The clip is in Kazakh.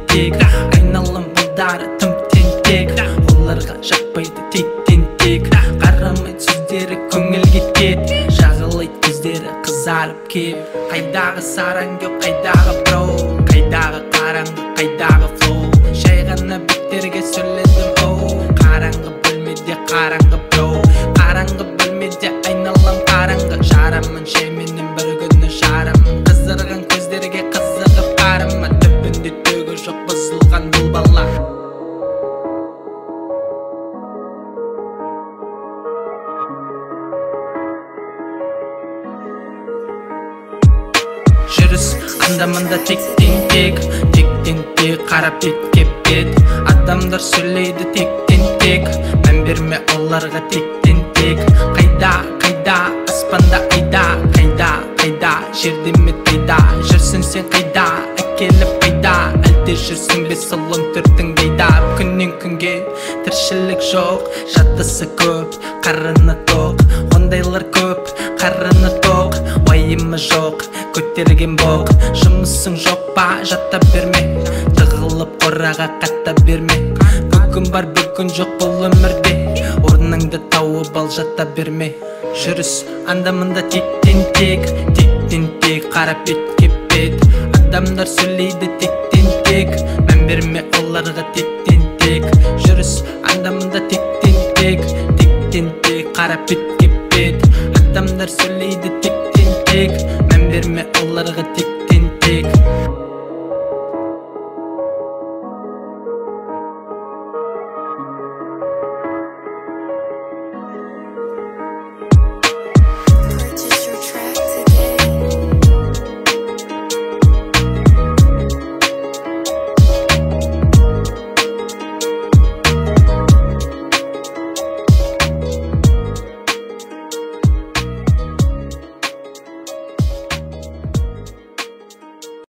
тек айналам балдары тым тентек оларға жақпайды тек қарамайды сөздері көңіл кеткет жағылайды көздері қызарып кеп қайдағы сараңғы қайдағы бро қайдағы қараңғы қайдағы флоу жай ғана беттерге сөйледім оу қараңғы бөлмеде қараңғы бро қараңғы бөлмеде айналам қараңғы жарамын шеменен бір күні жарамын қызырған көздерге қызығып қарама түбінде түгі жоқ бұзылған бұл бала жүріс анда-мында тек қарап бетке бет адамдар сөйлейді тек мән берме оларға тек қайда аспанда қайда жерде ме қайда жүрсің сен қайда әкеліп қайда әлде жүрсің бе солың түртің қайда күннен күнге тіршілік жоқ жаттысы көп қарыны тоқ ондайлар көп қарыны тоқ уайымы жоқ көтерген боқ жұмысың жоқ па жата берме тығылып қораға қата берме бүгін бар бүгін жоқ бұл өмірде орныңды тауып ал жата берме жүріс анда-мында тек қарап бетке бет адамдар сөйлейді тек мән берме оларға тек жүріс анда-мында тек қарап бетке бет адамдар сөйлейді тек мән берме оларға тек